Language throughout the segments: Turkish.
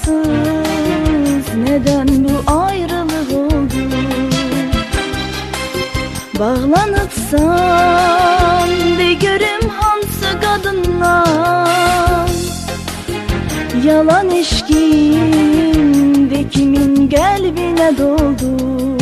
neden bu ayrılık oldu? Bağlanıpsan de görüm hansı kadınla, yalan eşkin de kimin kalbine doldu?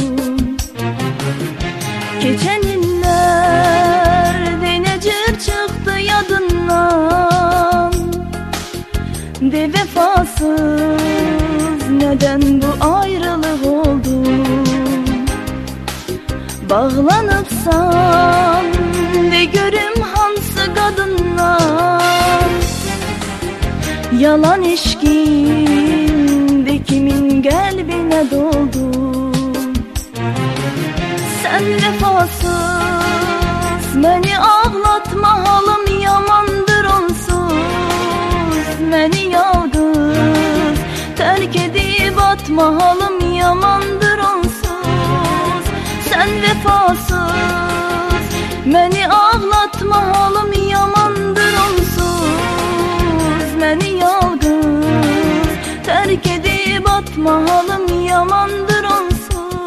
Geçen illerde necir çıktı yadından, de vefasız neden bu ayrılık oldu? Bağlanıpsan de görüm hansı kadınla, yalan eşkin de kimin kalbine doldu? Sen vefasız beni ağlatma, halım yamandır onsuz. Beni yalgız terk edip atma, halım yamandır onsuz. Sen vefasız beni ağlatma, halım yamandır onsuz. Beni yalgız terk edip atma, halım yamandır onsuz.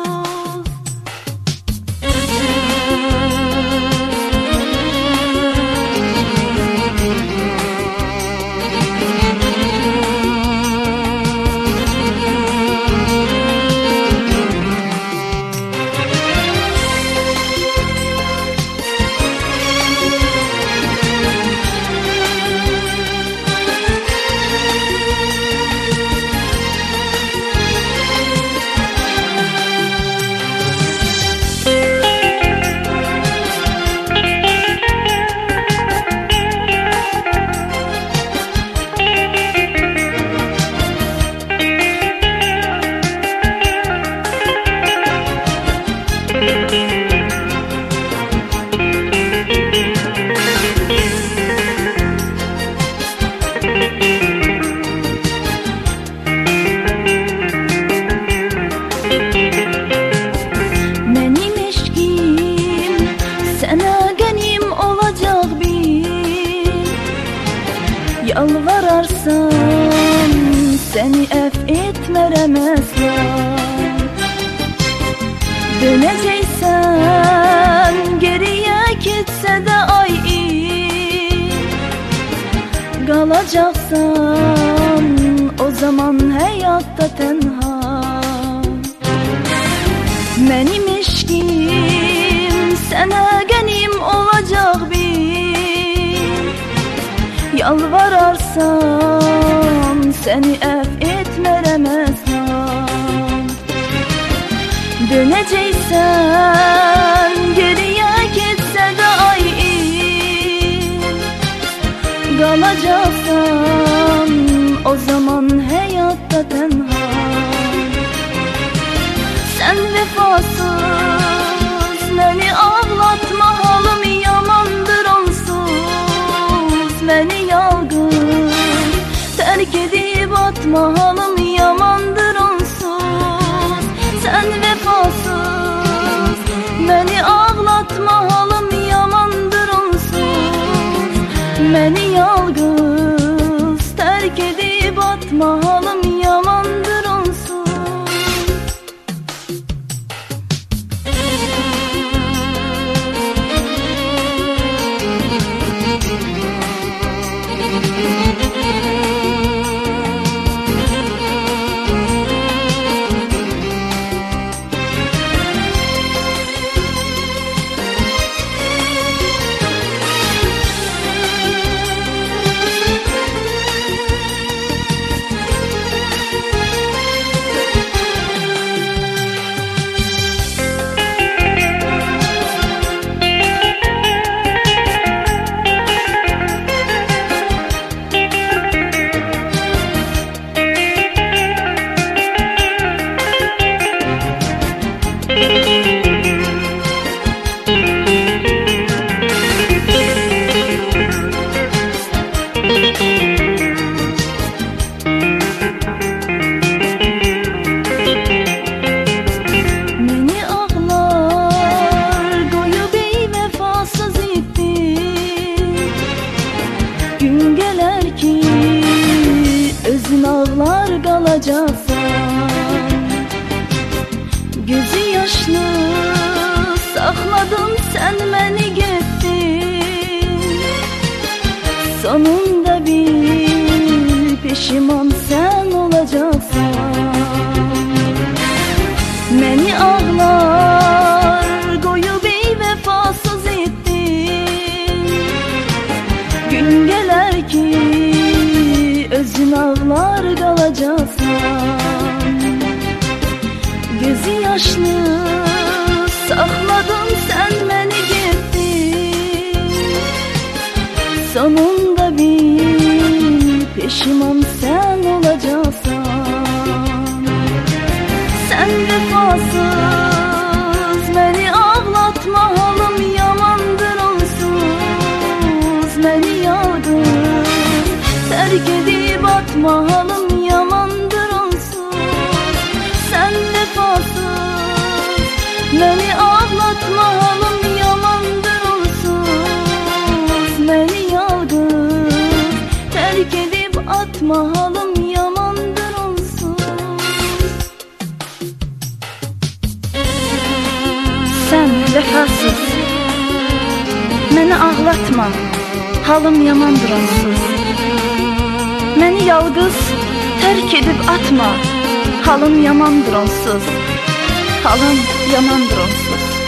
Yalvararsam seni etmeremezler. Döneceksen geriye gitse de ay iyi, kalacaksan o zaman hayatta tenha. Benim eşkim sana genim olacak bir, yalvararsam seni etmeremezler. Döneceksen geriye gitse de ay iyi, kalacaksan o zaman hayatta tenha. Sen vefasız beni ağlatma, halım yamandır onsuz. Beni yalgın terk edip atma, halım yamandır onsuz. Sen vefasız beni ağlatma, halım yamandır onsuz. Beni yalgız terk edip atma, halım yamandır onsuz. Gün gelir ki özün ağlar kalacak. Gözü yaşlı saxladın sen məni getdin. Sonunda bir peşiman sen olacaksan. Məni ağlar qoyub ey vəfasız etdin. Gün gələr ki özün ağlar qalacaqsan. Gözü yaşlı saxladın sen məni getdin. Sonunda bir peşiman sen olacaqsan. Sen vefasız məni ağlatma, halım yamandır onsuz. Məni yağdır terk edib atma, halım yamandır onsuz. Sen vefasız məni ağlatma, halım yamandır onsuz. Məni yağdır terk edib atma, halım yamandır onsuz. Sen vefasız məni ağlatma, halım yamandır onsuz. Məni yalqız terk edib atma, halım yamandır onsuz. Halım yamandır onsuz.